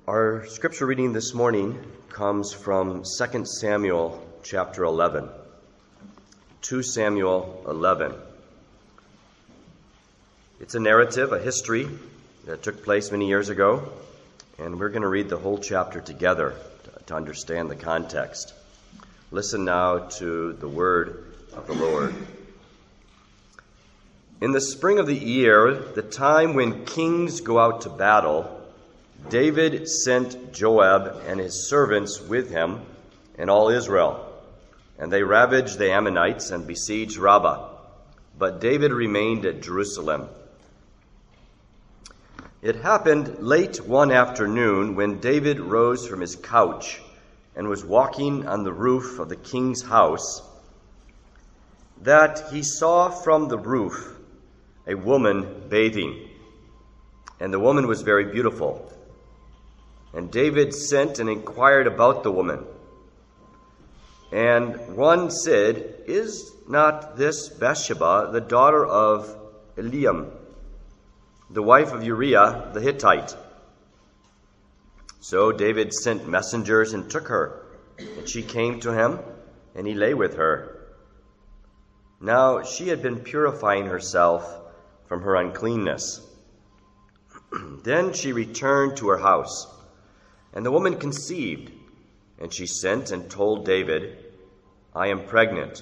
Our scripture reading this morning comes from 2 Samuel chapter 11. 2 Samuel 11. It's a narrative, a history that took place many years ago, and we're going to read the whole chapter together to understand the context. Listen now to the word of the Lord. In the spring of the year, the time when kings go out to battle, David sent Joab and his servants with him and all Israel, and they ravaged the Ammonites and besieged Rabbah. But David remained at Jerusalem. It happened late one afternoon when David rose from his couch and was walking on the roof of the king's house, that he saw from the roof a woman bathing, and the woman was very beautiful. And David sent and inquired about the woman. And one said, "Is not this Bathsheba, the daughter of Eliam, the wife of Uriah the Hittite?" So David sent messengers and took her, and she came to him, and he lay with her. Now she had been purifying herself from her uncleanness. Then she returned to her house. And the woman conceived, and she sent and told David, "I am pregnant."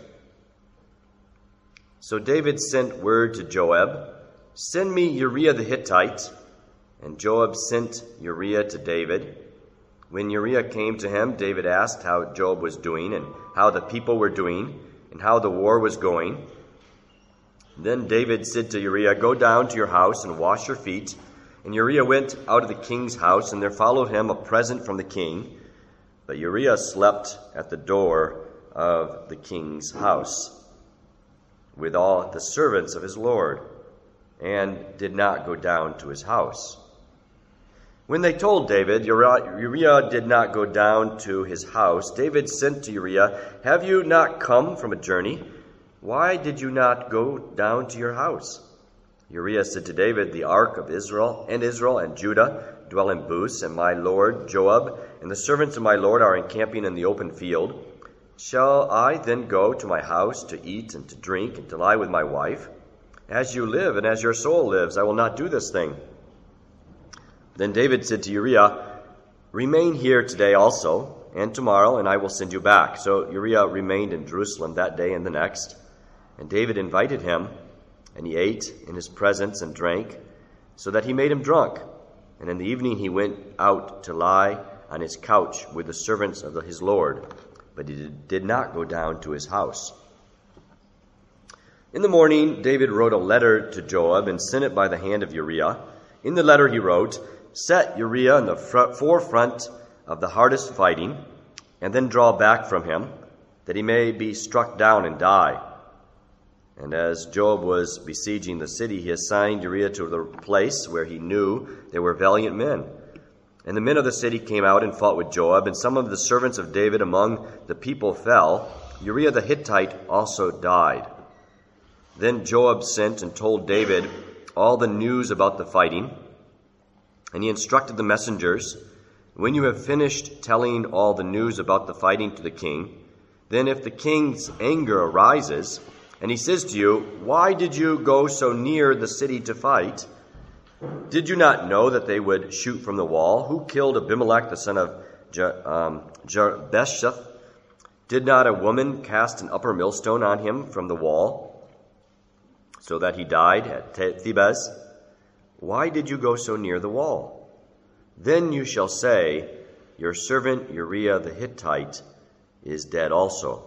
So David sent word to Joab, "Send me Uriah the Hittite." And Joab sent Uriah to David. When Uriah came to him, David asked how Joab was doing, and how the people were doing, and how the war was going. Then David said to Uriah, "Go down to your house and wash your feet." And Uriah went out of the king's house, and there followed him a present from the king. But Uriah slept at the door of the king's house with all the servants of his lord, and did not go down to his house. When they told David, Uriah did not go down to his house, David sent to Uriah, "Have you not come from a journey? Why did you not go down to your house?" Uriah said to David, "The ark of Israel and Judah dwell in booths, and my lord Joab and the servants of my lord are encamping in the open field. Shall I then go to my house to eat and to drink and to lie with my wife? As you live and as your soul lives, I will not do this thing." Then David said to Uriah, "Remain here today also, and tomorrow, and I will send you back." So Uriah remained in Jerusalem that day and the next, and David invited him, and he ate in his presence and drank, so that he made him drunk. And in the evening he went out to lie on his couch with the servants of his lord, but he did not go down to his house. In the morning David wrote a letter to Joab and sent it by the hand of Uriah. In the letter he wrote, "Set Uriah in the forefront of the hardest fighting, and then draw back from him, that he may be struck down and die." And as Joab was besieging the city, he assigned Uriah to the place where he knew there were valiant men. And the men of the city came out and fought with Joab, and some of the servants of David among the people fell. Uriah the Hittite also died. Then Joab sent and told David all the news about the fighting, and he instructed the messengers, "When you have finished telling all the news about the fighting to the king, then if the king's anger arises, and he says to you, 'Why did you go so near the city to fight? Did you not know that they would shoot from the wall? Who killed Abimelech, the son of Jerubbesheth? Did not a woman cast an upper millstone on him from the wall, so that he died at Thebez? Why did you go so near the wall?' Then you shall say, 'Your servant Uriah the Hittite is dead also.'"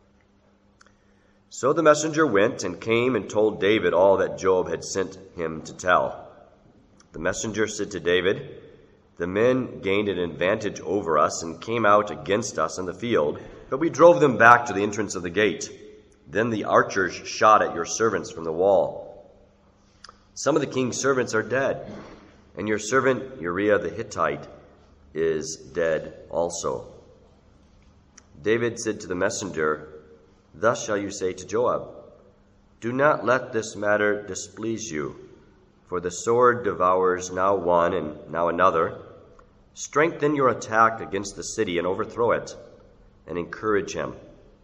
So the messenger went and came and told David all that Joab had sent him to tell. The messenger said to David, "The men gained an advantage over us and came out against us in the field, but we drove them back to the entrance of the gate. Then the archers shot at your servants from the wall. Some of the king's servants are dead, and your servant Uriah the Hittite is dead also." David said to the messenger, "Thus shall you say to Joab, 'Do not let this matter displease you, for the sword devours now one and now another. Strengthen your attack against the city and overthrow it, and encourage him."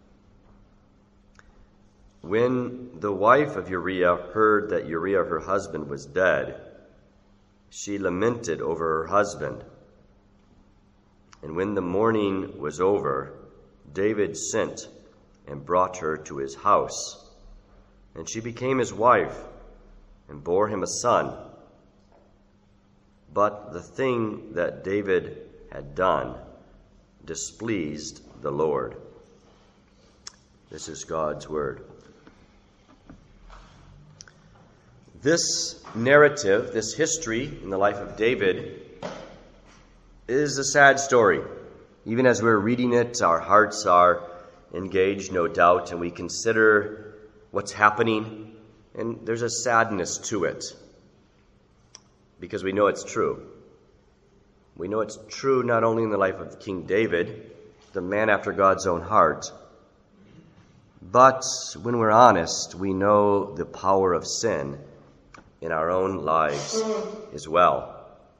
When the wife of Uriah heard that Uriah, her husband, was dead, she lamented over her husband. And when the mourning was over, David sent and brought her to his house. And she became his wife and bore him a son. But the thing that David had done displeased the Lord. This is God's word. This narrative, this history in the life of David, is a sad story. Even as we're reading it, our hearts are engaged, no doubt, and we consider what's happening, and there's a sadness to it because we know it's true. We know it's true not only in the life of King David, the man after God's own heart, but when we're honest, we know the power of sin in our own lives as well.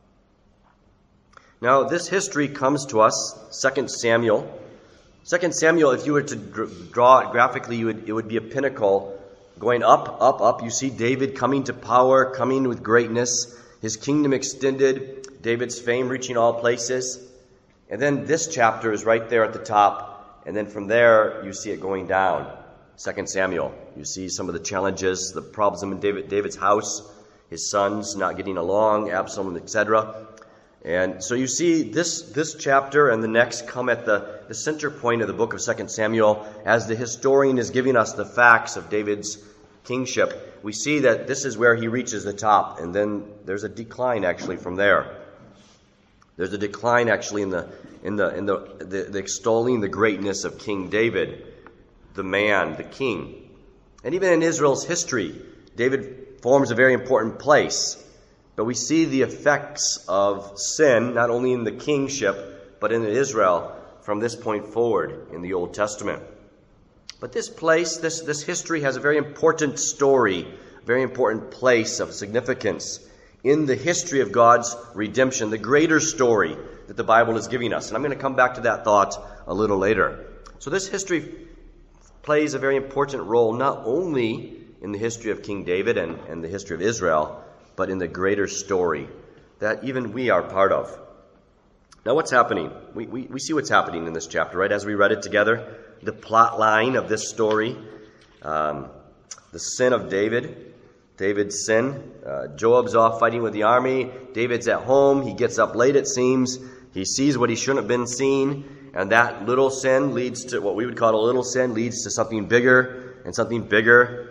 Now, this history comes to us, 2 Samuel. 2 Samuel, if you were to draw it graphically, it would be a pinnacle going up, up, up. You see David coming to power, coming with greatness, his kingdom extended, David's fame reaching all places. And then this chapter is right there at the top, and then from there you see it going down. 2 Samuel, you see some of the challenges, the problems in David's house, his sons not getting along, Absalom, etc. And so you see this chapter and the next come at the center point of the book of 2 Samuel as the historian is giving us the facts of David's kingship. We see that this is where he reaches the top, and then there's a decline actually from there. There's a decline actually in the extolling the greatness of King David, the man, the king. And even in Israel's history, David forms a very important place. But we see the effects of sin, not only in the kingship, but in Israel from this point forward in the Old Testament. But this place, this history has a very important story, a very important place of significance in the history of God's redemption, the greater story that the Bible is giving us. And I'm going to come back to that thought a little later. So this history plays a very important role, not only in the history of King David and the history of Israel, but in the greater story that even we are part of. Now what's happening? We see what's happening in this chapter, right? As we read it together, the plot line of this story, the sin of David, David's sin. Joab's off fighting with the army. David's at home. He gets up late, it seems. He sees what he shouldn't have been seeing, and that little sin leads to what we would call a little sin, leads to something bigger and something bigger.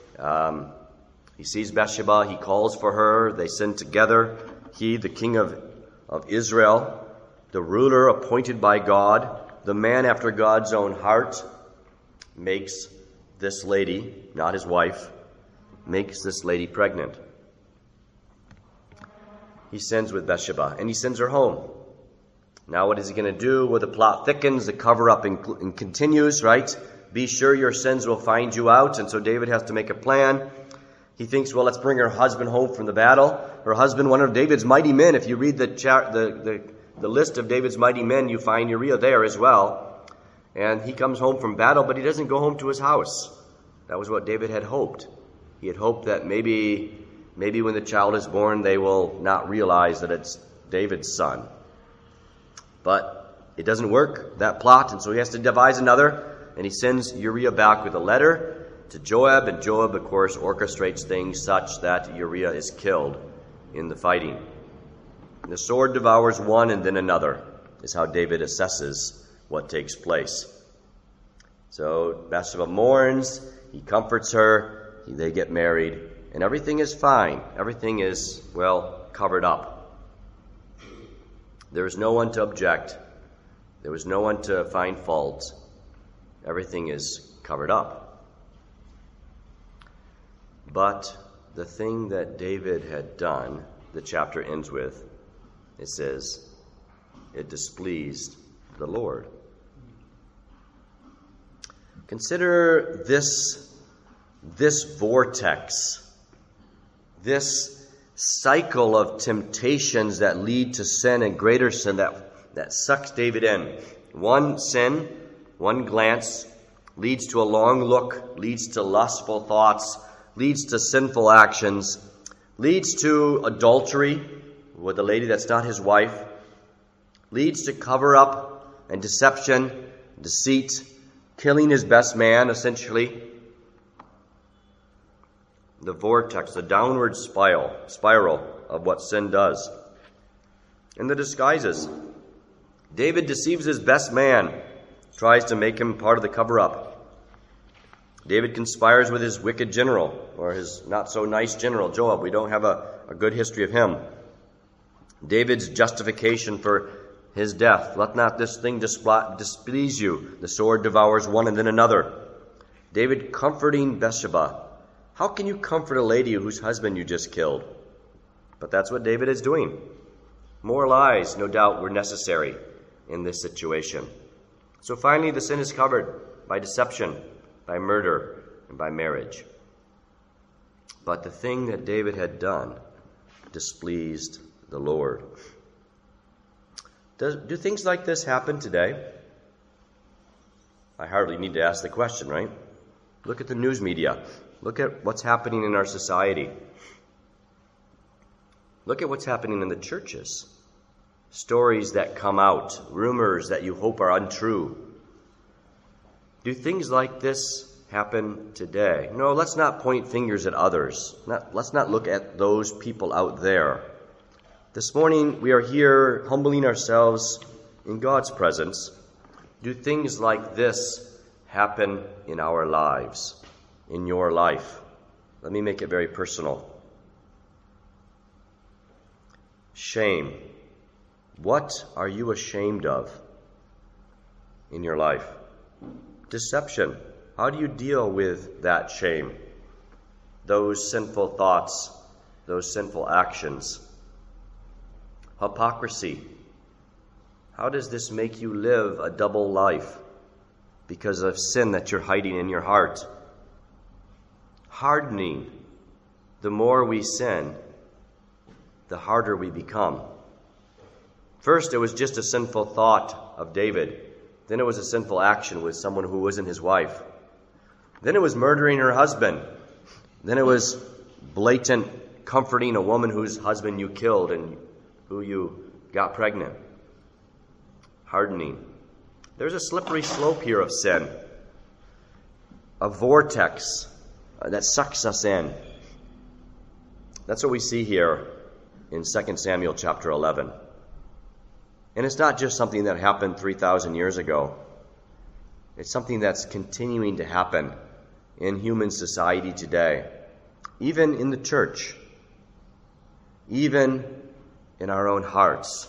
He sees Bathsheba, he calls for her, they sin together. He, the king of Israel, the ruler appointed by God, the man after God's own heart, makes this lady, not his wife, makes this lady pregnant. He sins with Bathsheba, and he sends her home. Now what is he going to do? Well, the plot thickens, the cover-up and continues, right? Be sure your sins will find you out, and so David has to make a plan. He thinks, well, let's bring her husband home from the battle. Her husband, one of David's mighty men. If you read the list of David's mighty men, you find Uriah there as well. And he comes home from battle, but he doesn't go home to his house. That was what David had hoped. He had hoped that maybe when the child is born, they will not realize that it's David's son. But it doesn't work, that plot, and so he has to devise another, and he sends Uriah back with a letter to Joab, and Joab, of course, orchestrates things such that Uriah is killed in the fighting. The sword devours one and then another, is how David assesses what takes place. So Bathsheba mourns, he comforts her, they get married, and everything is fine. Everything is, well, covered up. There is no one to object. There was no one to find fault. Everything is covered up. But the thing that David had done, the chapter ends with, it says, it displeased the Lord. Consider this vortex, this cycle of temptations that lead to sin and greater sin that sucks David in. One sin, one glance, leads to a long look, leads to lustful thoughts, leads to sinful actions, leads to adultery with a lady that's not his wife, leads to cover-up and deception, deceit, killing his best man, essentially. The vortex, the downward spiral of what sin does. And the disguises. David deceives his best man, tries to make him part of the cover-up. David conspires with his wicked general, or his not-so-nice general, Joab. We don't have a good history of him. David's justification for his death. Let not this thing displease you. The sword devours one and then another. David comforting Bathsheba. How can you comfort a lady whose husband you just killed? But that's what David is doing. More lies, no doubt, were necessary in this situation. So finally, the sin is covered by deception, by murder, and by marriage. But the thing that David had done displeased the Lord. Do things like this happen today? I hardly need to ask the question, right? Look at the news media. Look at what's happening in our society. Look at what's happening in the churches. Stories that come out, rumors that you hope are untrue. Do things like this happen today? No, let's not point fingers at others. Let's not look at those people out there. This morning we are here humbling ourselves in God's presence. Do things like this happen in our lives, in your life? Let me make it very personal. Shame. What are you ashamed of in your life? Deception. How do you deal with that shame? Those sinful thoughts, those sinful actions. Hypocrisy. How does this make you live a double life because of sin that you're hiding in your heart? Hardening. The more we sin, the harder we become. First, it was just a sinful thought of David. Then it was a sinful action with someone who wasn't his wife. Then it was murdering her husband. Then it was blatant comforting a woman whose husband you killed and who you got pregnant. Hardening. There's a slippery slope here of sin. A vortex that sucks us in. That's what we see here in 2 Samuel chapter 11. And it's not just something that happened 3,000 years ago. It's something that's continuing to happen in human society today, even in the church, even in our own hearts,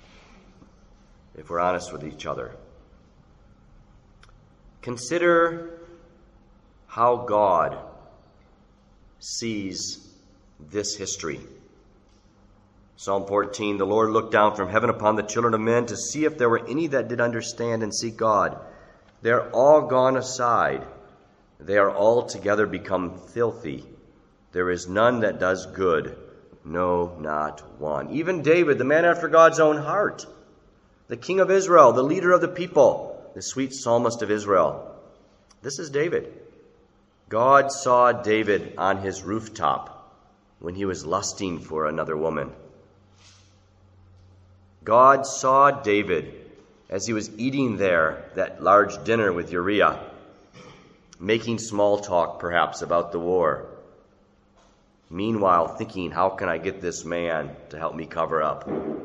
if we're honest with each other. Consider how God sees this history. Psalm 14, the Lord looked down from heaven upon the children of men to see if there were any that did understand and seek God. They are all gone aside. They are altogether become filthy. There is none that does good, no, not one. Even David, the man after God's own heart, the king of Israel, the leader of the people, the sweet psalmist of Israel. This is David. God saw David on his rooftop when he was lusting for another woman. God saw David as he was eating there that large dinner with Uriah, making small talk perhaps about the war. Meanwhile, thinking, how can I get this man to help me cover up?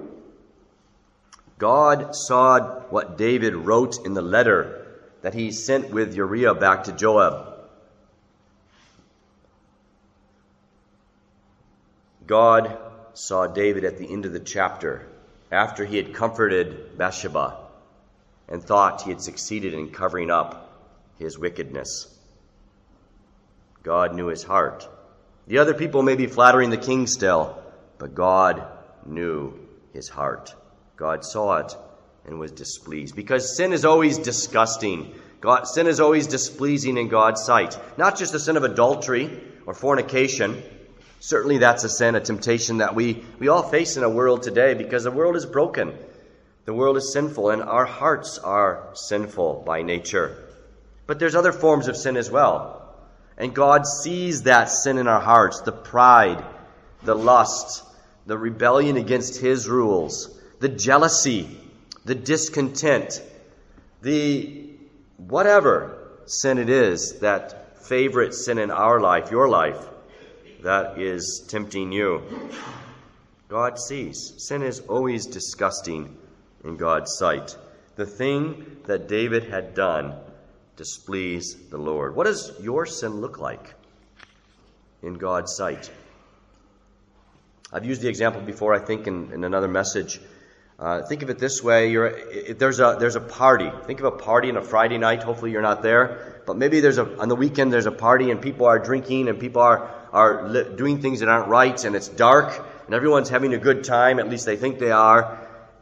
God saw what David wrote in the letter that he sent with Uriah back to Joab. God saw David at the end of the chapter, after he had comforted Bathsheba and thought he had succeeded in covering up his wickedness. God knew his heart. The other people may be flattering the king still, but God knew his heart. God saw it and was displeased. Because sin is always disgusting. Sin is always displeasing in God's sight. Not just the sin of adultery or fornication. Certainly that's a sin, a temptation that we all face in a world today, because the world is broken. The world is sinful, and our hearts are sinful by nature. But there's other forms of sin as well. And God sees that sin in our hearts, the pride, the lust, the rebellion against His rules, the jealousy, the discontent, the whatever sin it is, that favorite sin in our life, your life, that is tempting you. God sees. Sin is always disgusting in God's sight. The thing that David had done displeased the Lord. What does your sin look like in God's sight? I've used the example before, I think, in another message. Think of it this way. There's a party. Think of a party on a Friday night. Hopefully you're not there. But maybe on the weekend there's a party and people are drinking and people are doing things that aren't right, and it's dark and everyone's having a good time. At least they think they are.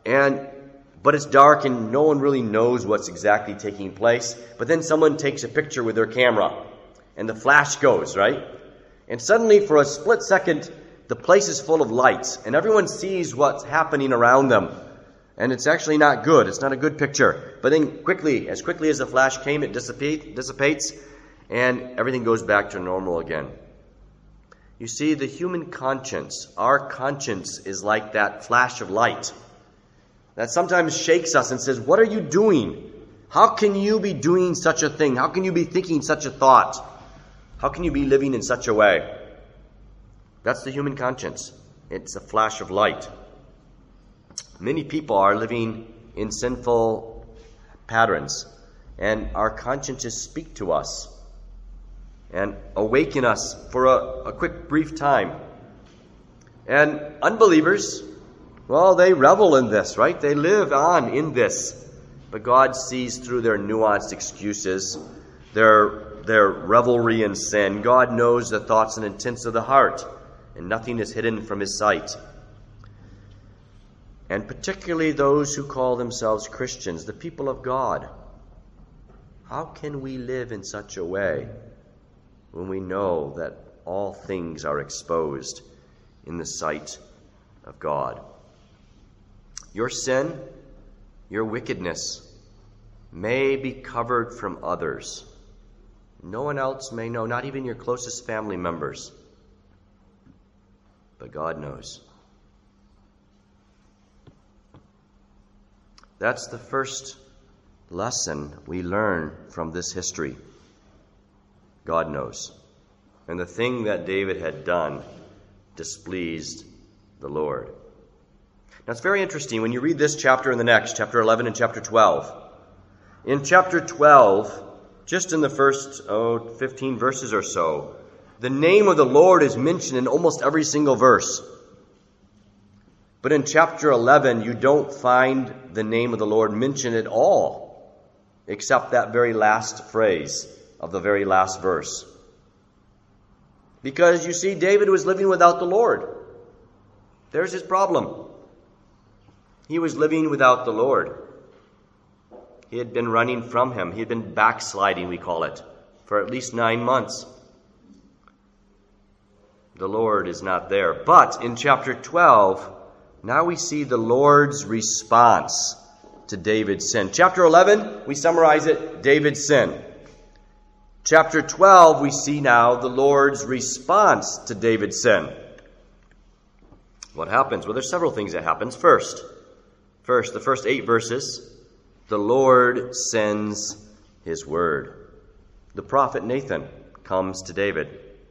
But it's dark and no one really knows what's exactly taking place. But then someone takes a picture with their camera and the flash goes, right? And suddenly for a split second, the place is full of lights and everyone sees what's happening around them. And it's actually not good. It's not a good picture. But then as quickly as the flash came, it dissipates and everything goes back to normal again. You see, the human conscience, our conscience is like that flash of light that sometimes shakes us and says, what are you doing? How can you be doing such a thing? How can you be thinking such a thought? How can you be living in such a way? That's the human conscience. It's a flash of light. Many people are living in sinful patterns, and our consciences speak to us and awaken us for a quick, brief time. And unbelievers, well, they revel in this, right? They live on in this. But God sees through their nuanced excuses, their revelry in sin. God knows the thoughts and intents of the heart, and nothing is hidden from His sight. And particularly those who call themselves Christians, the people of God. How can we live in such a way when we know that all things are exposed in the sight of God? Your sin, your wickedness may be covered from others. No one else may know, not even your closest family members. But God knows. That's the first lesson we learn from this history. God knows. And the thing that David had done displeased the Lord. Now, it's very interesting when you read this chapter and the next, chapter 11 and chapter 12. In chapter 12, just in the first 15 verses or so, the name of the Lord is mentioned in almost every single verse. But in chapter 11, you don't find the name of the Lord mentioned at all, except that very last phrase of the very last verse. Because, you see, David was living without the Lord. There's his problem. He was living without the Lord. He had been running from Him. He had been backsliding, we call it, for at least 9 months. The Lord is not there. But in chapter 12, now we see the Lord's response to David's sin. Chapter 11, we summarize it, David's sin. Chapter 12, we see now the Lord's response to David's sin. What happens? Well, there's several things that happens. First, the first 8 verses, the Lord sends His word. The prophet Nathan comes to David.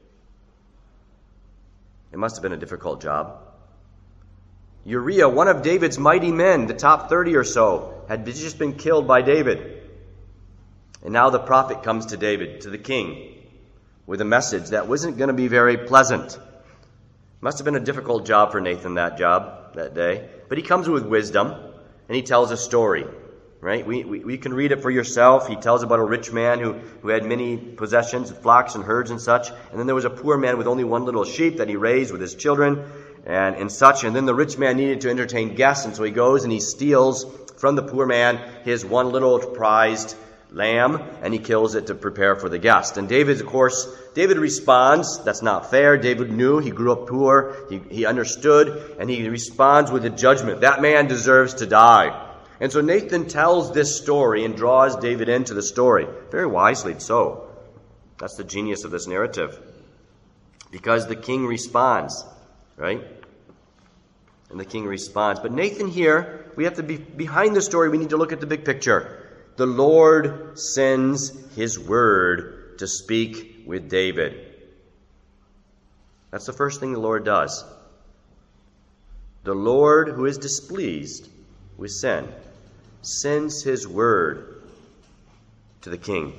It must have been a difficult job. Uriah, one of David's mighty men, the top 30 or so, had just been killed by David. And now the prophet comes to David, to the king, with a message that wasn't going to be very pleasant. Must have been a difficult job for Nathan, that day. But he comes with wisdom, and he tells a story, right? We can read it for yourself. He tells about a rich man who had many possessions, flocks and herds and such. And then there was a poor man with only one little sheep that he raised with his children and such. And then the rich man needed to entertain guests, and so he goes and he steals from the poor man his one little prized lamb, and he kills it to prepare for the guest. And David responds, that's not fair. David knew, he grew up poor, he understood, and he responds with a judgment. That man deserves to die. And so Nathan tells this story and draws David into the story. Very wisely so. That's the genius of this narrative. Because the king responds, right? And the king responds. But Nathan here, we have to be behind the story, we need to look at the big picture. The Lord sends his word to speak with David. That's the first thing the Lord does. The Lord, who is displeased with sin, sends his word to the king.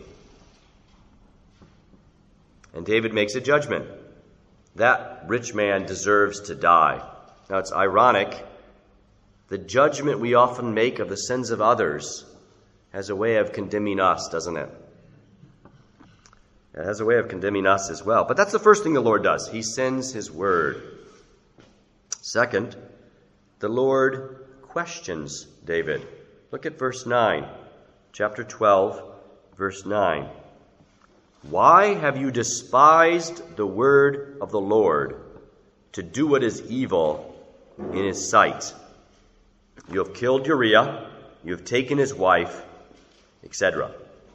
And David makes a judgment. That rich man deserves to die. Now it's ironic. The judgment we often make of the sins of others has a way of condemning us, doesn't it? It has a way of condemning us as well. But that's the first thing the Lord does. He sends his word. Second, the Lord questions David. Look at verse 9. Chapter 12, verse 9. Why have you despised the word of the Lord to do what is evil in his sight? You have killed Uriah, you have taken his wife, etc.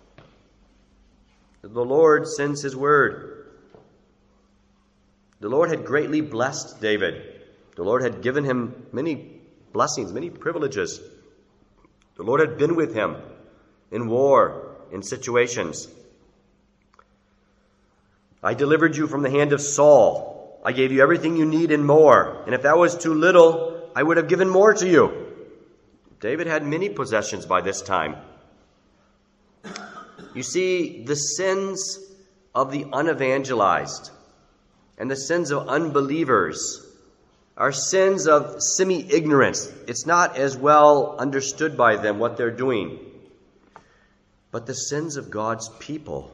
The Lord sends his word. The Lord had greatly blessed David. The Lord had given him many blessings, many privileges. The Lord had been with him in war, in situations. I delivered you from the hand of Saul. I gave you everything you need and more. And if that was too little, I would have given more to you. David had many possessions by this time. You see, the sins of the unevangelized and the sins of unbelievers are sins of semi-ignorance. It's not as well understood by them what they're doing. But the sins of God's people,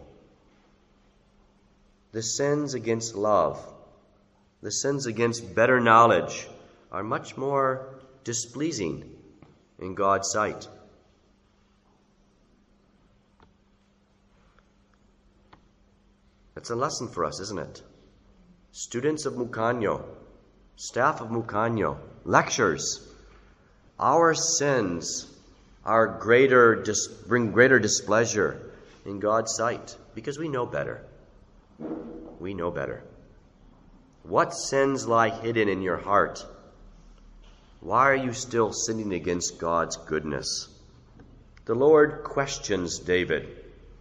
the sins against love, the sins against better knowledge, are much more displeasing in God's sight. That's a lesson for us, isn't it? Students of Mukanyo, staff of Mukanyo, lectures, our sins are bring greater displeasure in God's sight because we know better. We know better. What sins lie hidden in your heart? Why are you still sinning against God's goodness? The Lord questions David.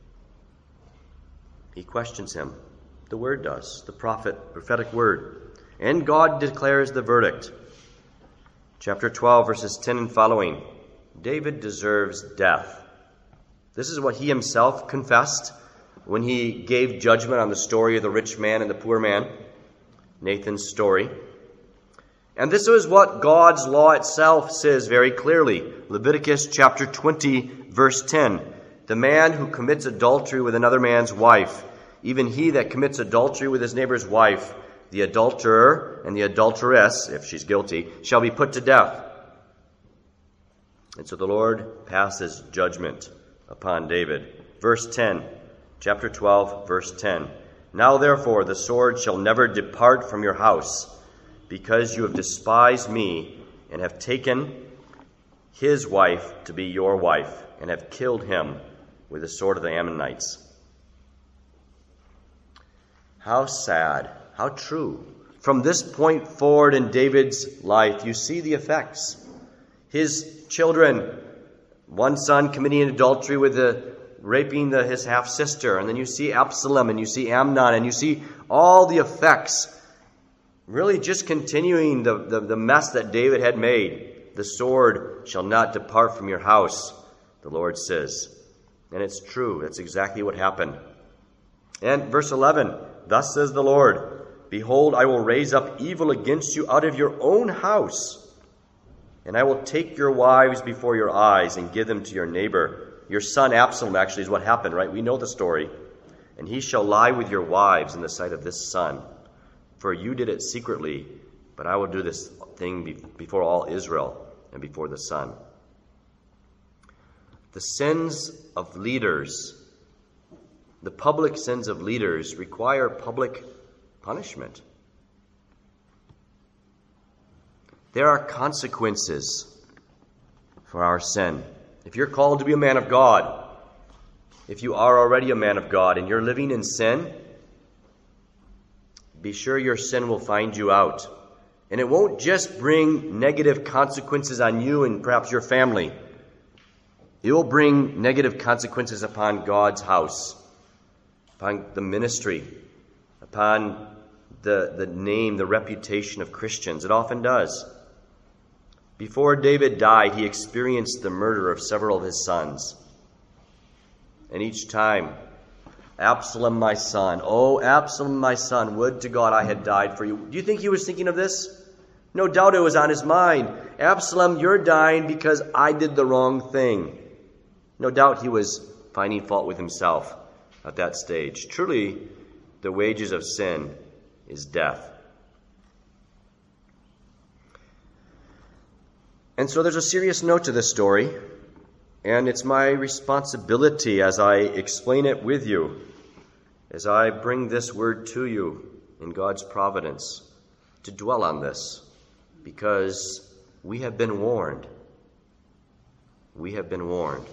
He questions him. The word does. The prophetic word. And God declares the verdict. Chapter 12, verses 10 and following. David deserves death. This is what he himself confessed when he gave judgment on the story of the rich man and the poor man, Nathan's story. And this is what God's law itself says very clearly. Leviticus chapter 20, verse 10. The man who commits adultery with another man's wife, even he that commits adultery with his neighbor's wife, the adulterer and the adulteress, if she's guilty, shall be put to death. And so the Lord passes judgment upon David. Verse 10, chapter 12, verse 10. Now therefore the sword shall never depart from your house, because you have despised me and have taken his wife to be your wife, and have killed him with the sword of the Ammonites. How sad, how true. From this point forward in David's life, you see the effects. His children, one son committing adultery with raping his half-sister, and then you see Absalom, and you see Amnon, and you see all the effects really just continuing the mess that David had made. The sword shall not depart from your house, the Lord says. And it's true. That's exactly what happened. And verse 11, thus says the Lord, behold, I will raise up evil against you out of your own house, and I will take your wives before your eyes and give them to your neighbor. Your son Absalom actually is what happened, right? We know the story. And he shall lie with your wives in the sight of this son. For you did it secretly, but I will do this thing before all Israel and before the sun. The sins of leaders, the public sins of leaders, require public punishment. There are consequences for our sin. If you're called to be a man of God, if you are already a man of God and you're living in sin, be sure your sin will find you out. And it won't just bring negative consequences on you and perhaps your family. It will bring negative consequences upon God's house, upon the ministry, upon the name, the reputation of Christians. It often does. Before David died, he experienced the murder of several of his sons. And each time, Absalom, my son, oh, Absalom, my son, would to God I had died for you. Do you think he was thinking of this? No doubt it was on his mind. Absalom, you're dying because I did the wrong thing. No doubt he was finding fault with himself at that stage. Truly, the wages of sin is death. And so there's a serious note to this story, and it's my responsibility as I explain it with you, as I bring this word to you in God's providence, to dwell on this, because we have been warned. We have been warned.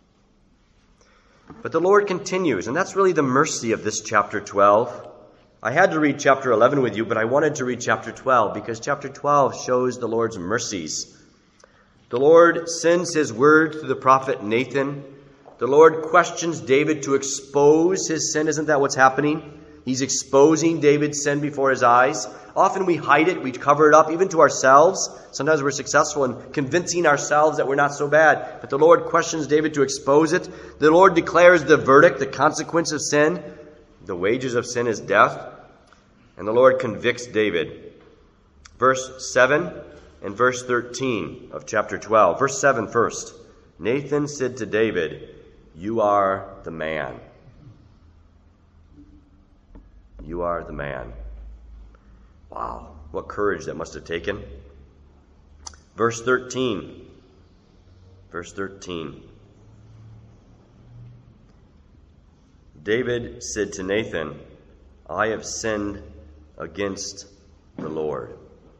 But the Lord continues, and that's really the mercy of this chapter 12. I had to read chapter 11 with you, but I wanted to read chapter 12 because chapter 12 shows the Lord's mercies. The Lord sends his word to the prophet Nathan. The Lord questions David to expose his sin. Isn't that what's happening? He's exposing David's sin before his eyes. Often we hide it, we cover it up, even to ourselves. Sometimes we're successful in convincing ourselves that we're not so bad. But the Lord questions David to expose it. The Lord declares the verdict, the consequence of sin. The wages of sin is death. And the Lord convicts David. Verse 7 and verse 13 of chapter 12. Verse 7 first. Nathan said to David, "You are the man." You are the man. Wow, what courage that must have taken. Verse 13. Verse 13. David said to Nathan, "I have sinned against the Lord."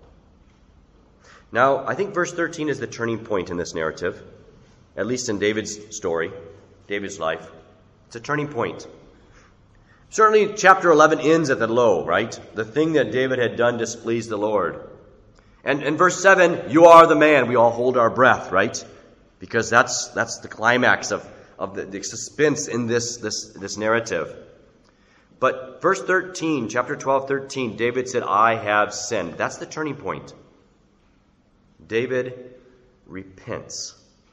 Now, I think verse 13 is the turning point in this narrative, at least in David's story, David's life. It's a turning point. Certainly, chapter 11 ends at the low, right? The thing that David had done displeased the Lord. And in verse 7, "You are the man." We all hold our breath, right? Because that's the climax of the suspense in this narrative. But verse 13, chapter 12, 13, David said, "I have sinned." That's the turning point. David repents.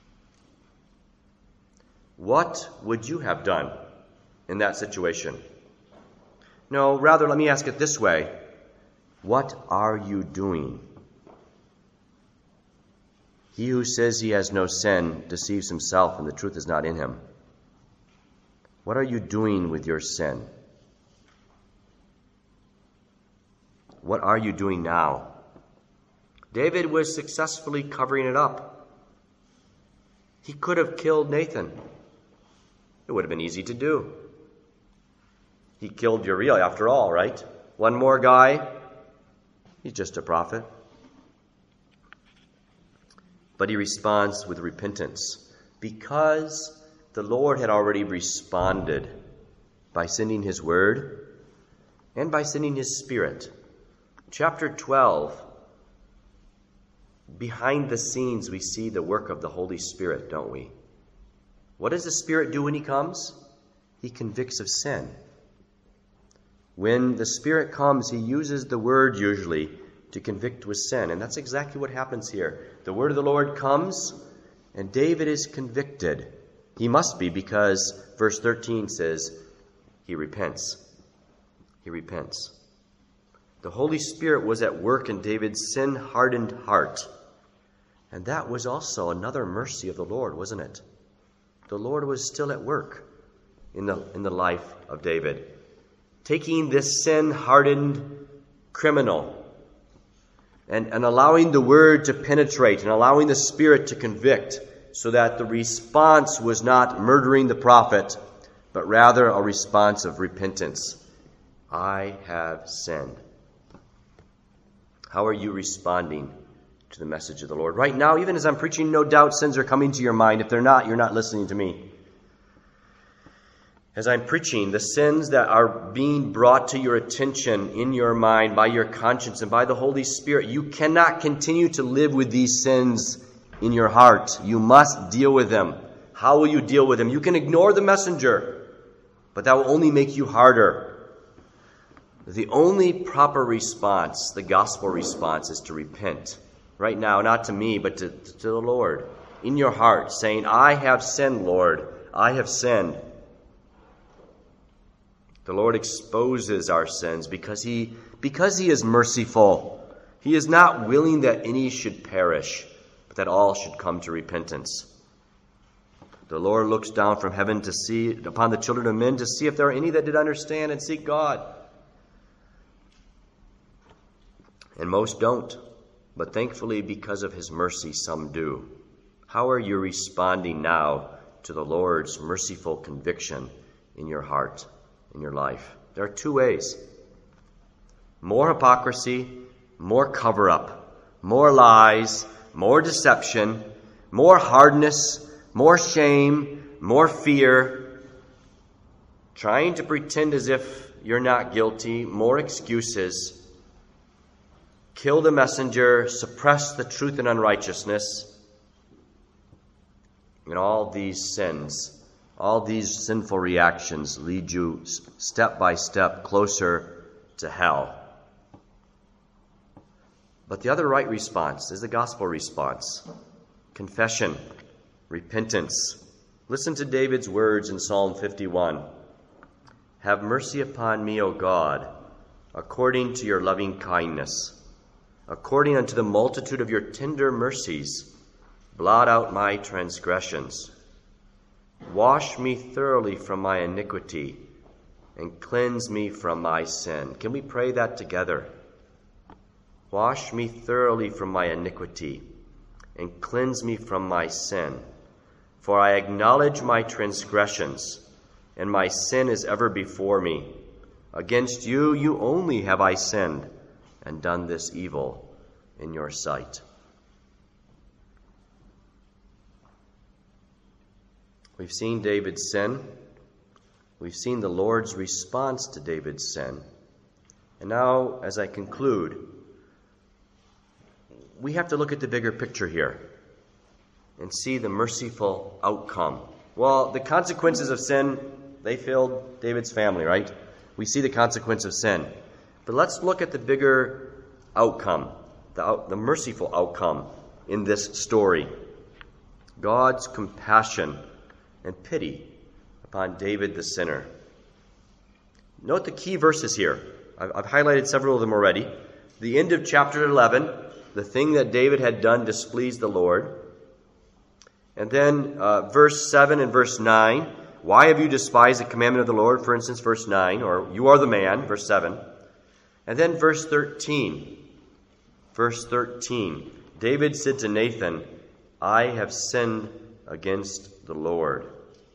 What would you have done in that situation? No, rather, let me ask it this way. What are you doing? He who says he has no sin deceives himself, and the truth is not in him. What are you doing with your sin? What are you doing now? David was successfully covering it up. He could have killed Nathan. It would have been easy to do. He killed Uriah after all, right? One more guy. He's just a prophet. But he responds with repentance because the Lord had already responded by sending his word and by sending his Spirit. Chapter 12, behind the scenes, we see the work of the Holy Spirit, don't we? What does the Spirit do when he comes? He convicts of sin. When the Spirit comes, he uses the word usually to convict with sin. And that's exactly what happens here. The word of the Lord comes, and David is convicted. He must be, because verse 13 says he repents. He repents. The Holy Spirit was at work in David's sin-hardened heart. And that was also another mercy of the Lord, wasn't it? The Lord was still at work in the life of David, taking this sin-hardened criminal and allowing the word to penetrate and allowing the Spirit to convict so that the response was not murdering the prophet, but rather a response of repentance. I have sinned. How are you responding to the message of the Lord? Right now, even as I'm preaching, no doubt sins are coming to your mind. If they're not, you're not listening to me. As I'm preaching, the sins that are being brought to your attention in your mind by your conscience and by the Holy Spirit, you cannot continue to live with these sins in your heart. You must deal with them. How will you deal with them? You can ignore the messenger, but that will only make you harder. The only proper response, the gospel response, is to repent. Right now, not to me, but to the Lord. In your heart, saying, I have sinned, Lord. I have sinned. The Lord exposes our sins because He is merciful. He is not willing that any should perish, but that all should come to repentance. The Lord looks down from heaven to see upon the children of men to see if there are any that did understand and seek God. And most don't. But thankfully, because of His mercy, some do. How are you responding now to the Lord's merciful conviction in your heart, in your life? There are two ways. More hypocrisy, more cover-up, more lies, more deception, more hardness, more shame, more fear, trying to pretend as if you're not guilty, more excuses, kill the messenger, suppress the truth and unrighteousness. And all these sins, all these sinful reactions lead you step by step closer to hell. But the other right response is the gospel response. Confession, repentance. Listen to David's words in Psalm 51. Have mercy upon me, O God, according to your loving kindness. According unto the multitude of your tender mercies, blot out my transgressions. Wash me thoroughly from my iniquity and cleanse me from my sin. Can we pray that together? Wash me thoroughly from my iniquity and cleanse me from my sin. For I acknowledge my transgressions, and my sin is ever before me. Against you, you only have I sinned and done this evil in your sight. We've seen David's sin. We've seen the Lord's response to David's sin. And now, as I conclude, we have to look at the bigger picture here and see the merciful outcome. Well, the consequences of sin, they failed David's family, right? We see the consequence of sin. But let's look at the bigger outcome, the merciful outcome in this story. God's compassion and pity upon David the sinner. Note the key verses here. I've highlighted several of them already. The end of chapter 11, the thing that David had done displeased the Lord. And then verse 7 and verse 9. Why have you despised the commandment of the Lord? For instance, verse 9. Or you are the man, verse 7. And then verse 13. Verse 13. David said to Nathan, I have sinned against the Lord.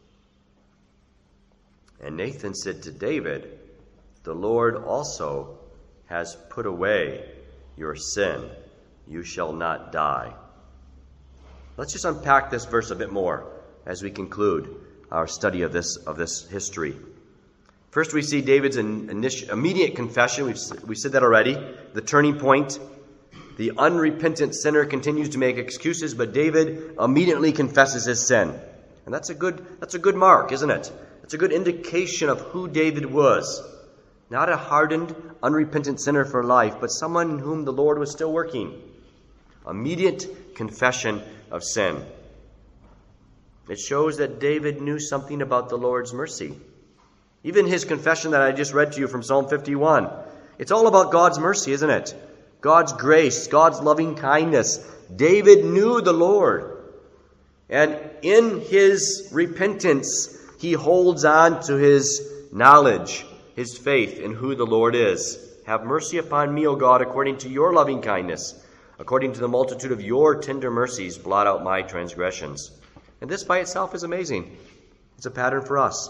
And Nathan said to David, the Lord also has put away your sin. You shall not die. Let's just unpack this verse a bit more as we conclude our study of this history. First, we see David's immediate confession. We've said that already. The turning point. The unrepentant sinner continues to make excuses, but David immediately confesses his sin. And that's a good mark, isn't it? It's a good indication of who David was. Not a hardened, unrepentant sinner for life, but someone in whom the Lord was still working. Immediate confession of sin. It shows that David knew something about the Lord's mercy. Even his confession that I just read to you from Psalm 51. It's all about God's mercy, isn't it? God's grace, God's loving kindness. David knew the Lord. And in his repentance, he holds on to his knowledge, his faith in who the Lord is. Have mercy upon me, O God, according to your loving kindness. According to the multitude of your tender mercies, blot out my transgressions. And this by itself is amazing. It's a pattern for us.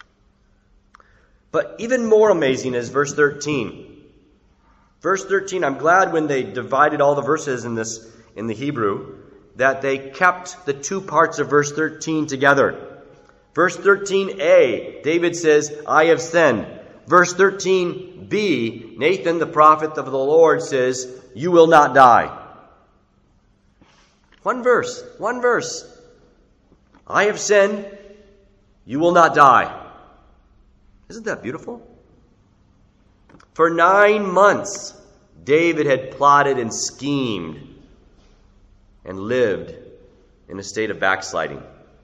But even more amazing is verse 13. Verse 13, I'm glad when they divided all the verses in the Hebrew, that they kept the two parts of verse 13 together. Verse 13a, David says, I have sinned. Verse 13b, Nathan, the prophet of the Lord, says, you will not die. One verse. I have sinned. You will not die. Isn't that beautiful? For 9 months, David had plotted and schemed and lived in a state of backsliding.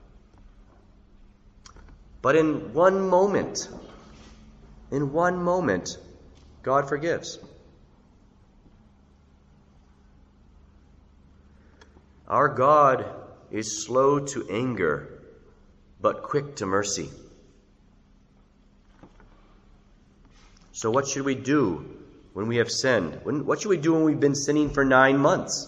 But in one moment, God forgives. Our God is slow to anger, but quick to mercy. So what should we do when we have sinned? What should we do when we've been sinning for 9 months?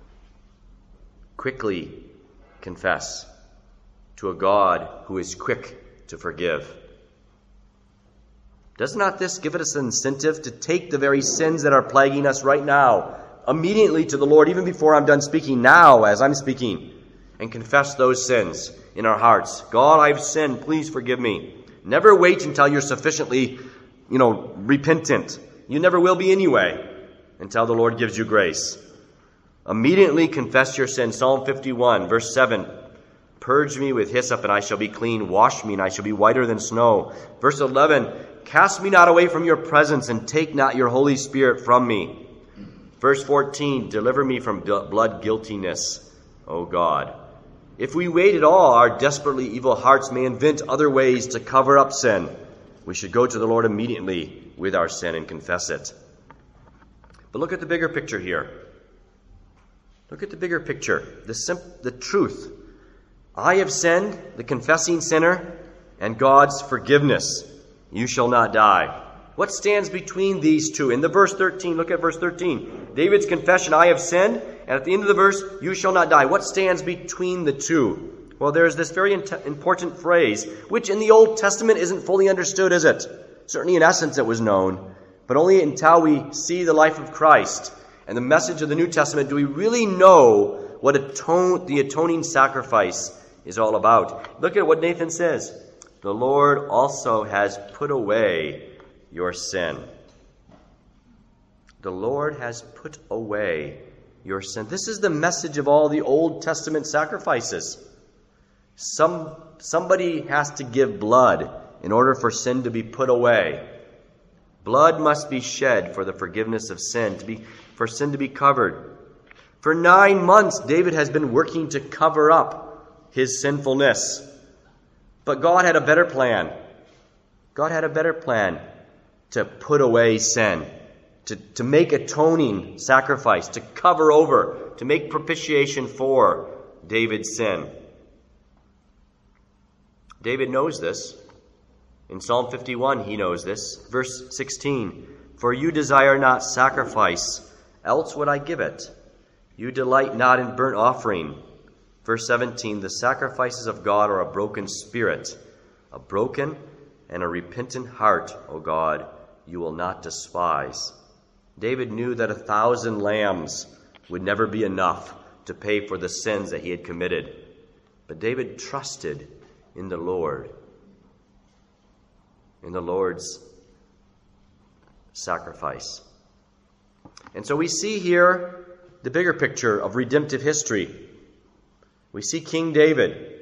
Quickly confess to a God who is quick to forgive. Does not this give us an incentive to take the very sins that are plaguing us right now immediately to the Lord, even before I'm done speaking, now as I'm speaking, and confess those sins in our hearts? God, I've sinned. Please forgive me. Never wait until you're sufficiently, repentant. You never will be anyway until the Lord gives you grace. Immediately confess your sin. Psalm 51, verse 7. Purge me with hyssop, and I shall be clean. Wash me, and I shall be whiter than snow. Verse 11. Cast me not away from your presence, and take not your Holy Spirit from me. Verse 14. Deliver me from blood guiltiness, O God. If we wait at all, our desperately evil hearts may invent other ways to cover up sin. We should go to the Lord immediately with our sin and confess it. But look at the bigger picture here. Look at the bigger picture. The truth. I have sinned, the confessing sinner, and God's forgiveness. You shall not die. What stands between these two? In the verse 13, look at verse 13. David's confession, I have sinned, and at the end of the verse, you shall not die. What stands between the two? Well, there's this very important phrase, which in the Old Testament isn't fully understood, is it? Certainly in essence it was known, but only until we see the life of Christ and the message of the New Testament do we really know what the atoning sacrifice is all about. Look at what Nathan says. The Lord also has put away your sin. The Lord has put away your sin. This is the message of all the Old Testament sacrifices. Somebody has to give blood in order for sin to be put away. Blood must be shed for the forgiveness of sin, for sin to be covered. For 9 months, David has been working to cover up his sinfulness. But God had a better plan. God had a better plan to put away sin, to make atoning sacrifice, to cover over, to make propitiation for David's sin. David knows this. In Psalm 51, he knows this. Verse 16, for you desire not sacrifice, else would I give it. You delight not in burnt offering. Verse 17, the sacrifices of God are a broken spirit, a broken and a repentant heart, O God, you will not despise. David knew that 1,000 lambs would never be enough to pay for the sins that he had committed. But David trusted in the Lord, in the Lord's sacrifice. And so we see here the bigger picture of redemptive history. We see King David.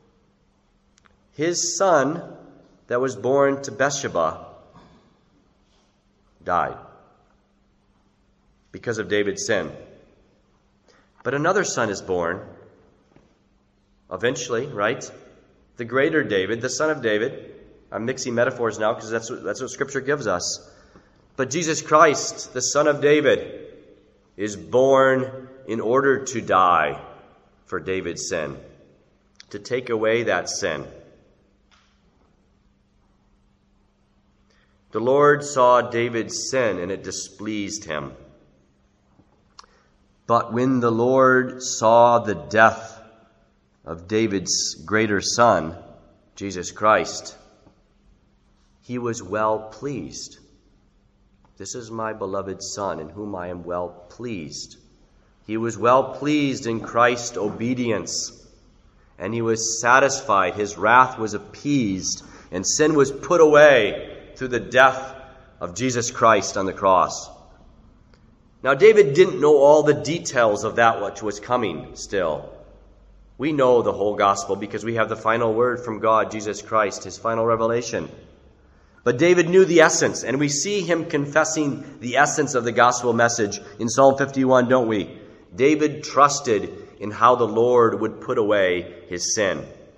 His son that was born to Bathsheba died because of David's sin. But another son is born eventually, right? The greater David, the son of David. I'm mixing metaphors now because that's what Scripture gives us. But Jesus Christ, the Son of David, is born in order to die for David's sin, to take away that sin. The Lord saw David's sin and it displeased him. But when the Lord saw the death of David's greater son, Jesus Christ, he was well pleased. This is my beloved Son, in whom I am well pleased. He was well pleased in Christ's obedience, and he was satisfied. His wrath was appeased, and sin was put away through the death of Jesus Christ on the cross. Now, David didn't know all the details of that which was coming still. We know the whole gospel because we have the final word from God, Jesus Christ, his final revelation. But David knew the essence, and we see him confessing the essence of the gospel message in Psalm 51, don't we? David trusted in how the Lord would put away his sin.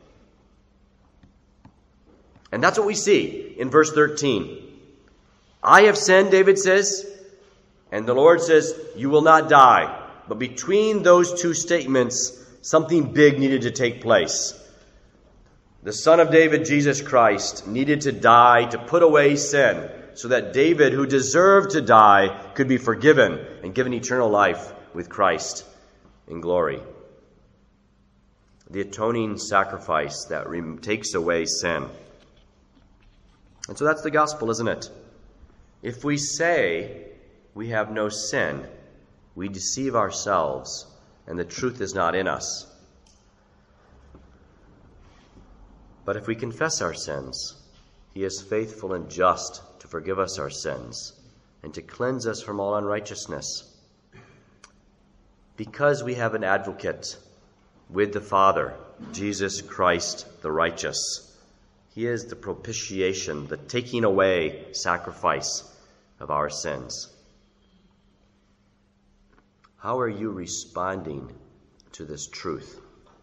And that's what we see in verse 13. I have sinned, David says, and the Lord says, you will not die. But between those two statements, something big needed to take place. The Son of David, Jesus Christ, needed to die to put away sin so that David, who deserved to die, could be forgiven and given eternal life with Christ in glory. The atoning sacrifice that takes away sin. And so that's the gospel, isn't it? If we say we have no sin, we deceive ourselves, and the truth is not in us. But if we confess our sins, he is faithful and just to forgive us our sins and to cleanse us from all unrighteousness. Because we have an advocate with the Father, Jesus Christ the righteous. He is the propitiation, the taking away sacrifice of our sins. How are you responding to this truth?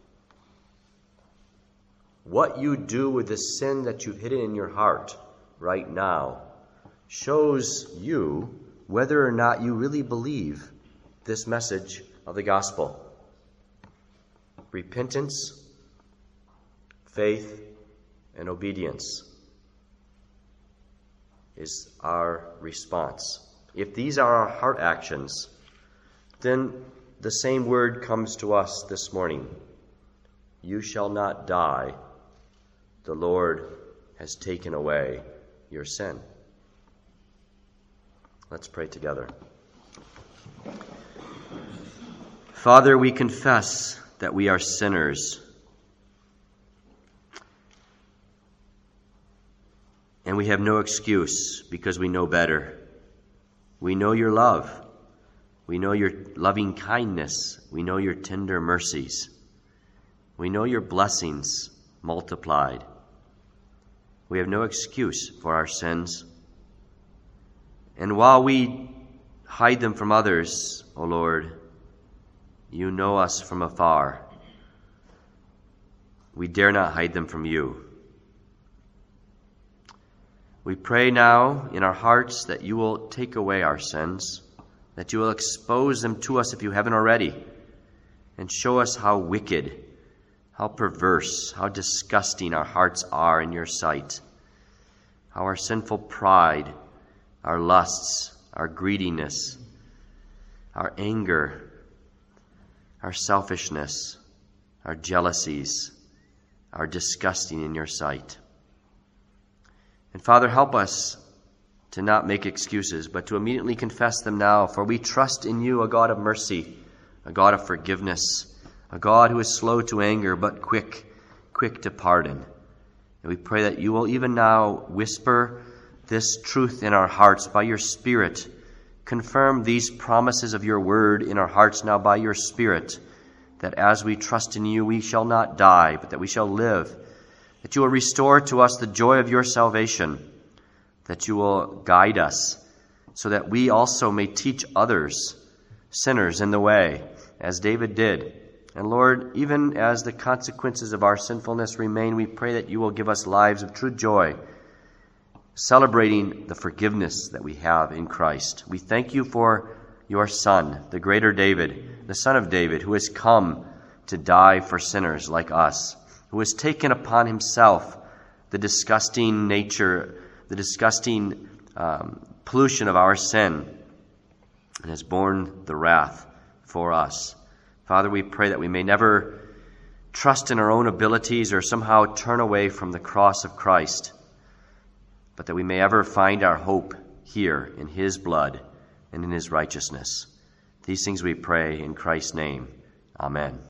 What you do with the sin that you've hidden in your heart right now shows you whether or not you really believe this message of the gospel. Repentance, faith, and obedience is our response. If these are our heart actions, then the same word comes to us this morning. You shall not die. The Lord has taken away your sin. Let's pray together. Father, we confess that we are sinners. And we have no excuse because we know better. We know your love. We know your loving kindness. We know your tender mercies. We know your blessings multiplied. We have no excuse for our sins. And while we hide them from others, O Lord, you know us from afar. We dare not hide them from you. We pray now in our hearts that you will take away our sins, that you will expose them to us if you haven't already, and show us how wicked, how perverse, how disgusting our hearts are in your sight, how our sinful pride, our lusts, our greediness, our anger, our selfishness, our jealousies are disgusting in your sight. And Father, help us to not make excuses, but to immediately confess them now, for we trust in you, a God of mercy, a God of forgiveness, a God who is slow to anger, but quick to pardon. And we pray that you will even now whisper this truth in our hearts by your Spirit. Confirm these promises of your word in our hearts now by your Spirit, that as we trust in you, we shall not die, but that we shall live, that you will restore to us the joy of your salvation, that you will guide us, so that we also may teach others, sinners, in the way, as David did. And Lord, even as the consequences of our sinfulness remain, we pray that you will give us lives of true joy, celebrating the forgiveness that we have in Christ. We thank you for your Son, the greater David, the Son of David, who has come to die for sinners like us, who has taken upon himself the disgusting nature, the disgusting pollution of our sin, and has borne the wrath for us. Father, we pray that we may never trust in our own abilities or somehow turn away from the cross of Christ, but that we may ever find our hope here in his blood and in his righteousness. These things we pray in Christ's name. Amen.